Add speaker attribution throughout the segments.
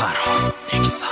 Speaker 1: فرهاد نکزاد.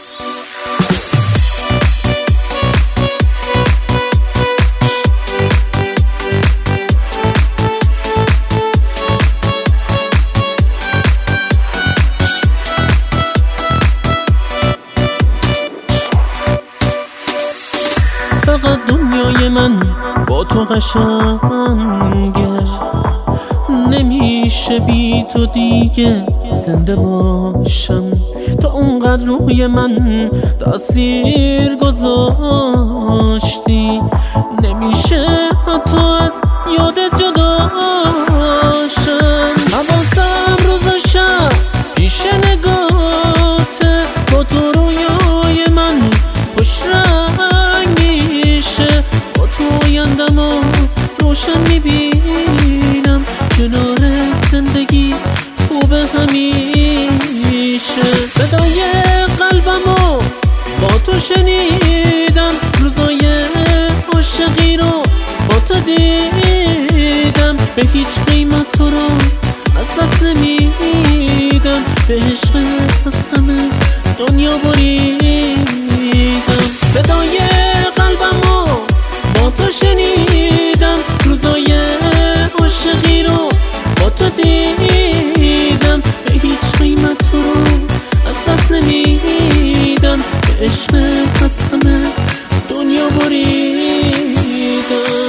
Speaker 2: فقط دنیای من با تو قشنگه، نمیشه بی تو دیگه زنده باشم. تو اونقدر روی من تأثیر گذاشتی، نمیشه حتی از یادت جدا شم. حواسم روز و شب پیش نگاته، با تو رویای من خوش رنگ میشه. با تو آیندمو روشن میبینم، کنارت زندگی خوبه همیشه. صدای قلبمو با تو شنیدم، روزای عاشقی رو با تو دیدم. به هیچ قیمت تو رو از دست نمیدم، به عشق از همه دنیا بریدم. صدای قلبمو با تو شنیدم، روزای عاشقی رو با تو دیدم. به هیچ قیمت تو رو از دست نمیدم، به عشق از همه دنیا بریدم.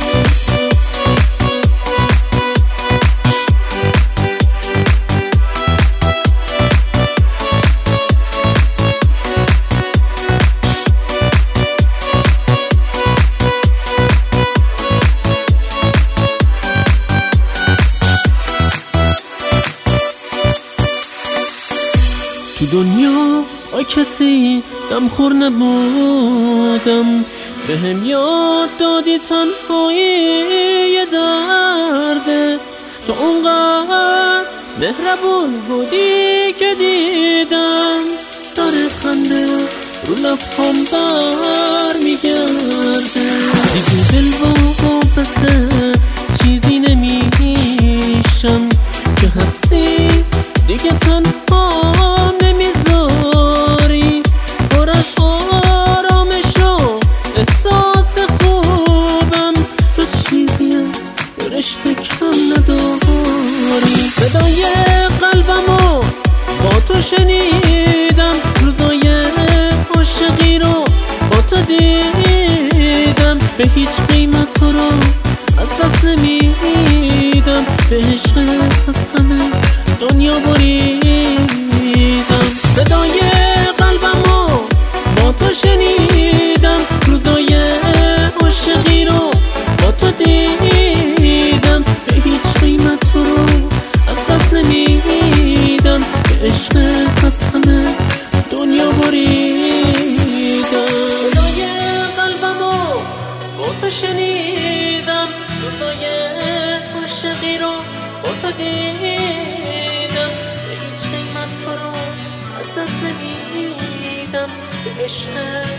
Speaker 2: تو دنیا با کسی غمخور نبودم، به هم یاد دادی تنهایی درده. تو اونقدر مهربون بودی که دیدم داره خنده رو لبهام بر میگرده. دیگه دل واپسه چیزی نمیشم که هستی، دیگه تنهام نمیذاری. پر از آرامش و احساس خوبم، تو چیزی از رشته کم نداری. صدای قلبمو با تو شنیدم، روزای عاشقی رو با تو دیدم. به هیچ قیمت تو رو از دست نمیدم، به عشق از همه دنیا بریدم. صدای قلبمو با تو شنیدم، روزای عاشقی رو با تو دیدم. به هیچ قیمت تو رو از دست نمیدم، به عشق از همه دنیا بریدم. صدای قلبمو با تو شنیدم، روزای عاشقی رو با تو دیدم. به هیچ قیمت تو رو از دست نمیدم، به عشق